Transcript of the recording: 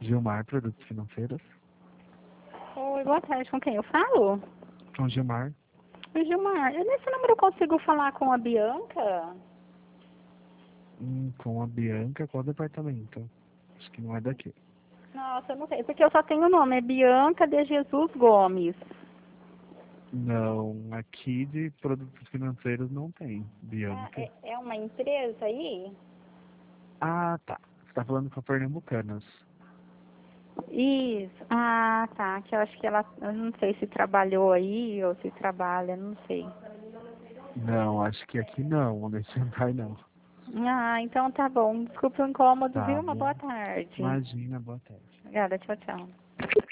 Gilmar, Produtos Financeiros. Oi, boa tarde. Com quem eu falo? Com Gilmar. Oi, Gilmar. Nesse número eu consigo falar com a Bianca? Com a Bianca, qual departamento? Acho que não é daqui. Nossa, eu não sei, porque eu só tenho o nome, é Bianca de Jesus Gomes. Não, aqui de produtos financeiros não tem, Ah, Bianca. é uma empresa aí? Ah, tá. Você tá falando com a Pernambucanas. Isso. Ah, tá. Que eu acho que ela, eu não sei se trabalhou aí ou se trabalha, não sei. Não, acho que aqui não, nesse andar não. Ah, então tá bom. Desculpe o incômodo, viu? Tá Uma bom. boa tarde. Imagina, boa tarde. Obrigada, tchau, tchau.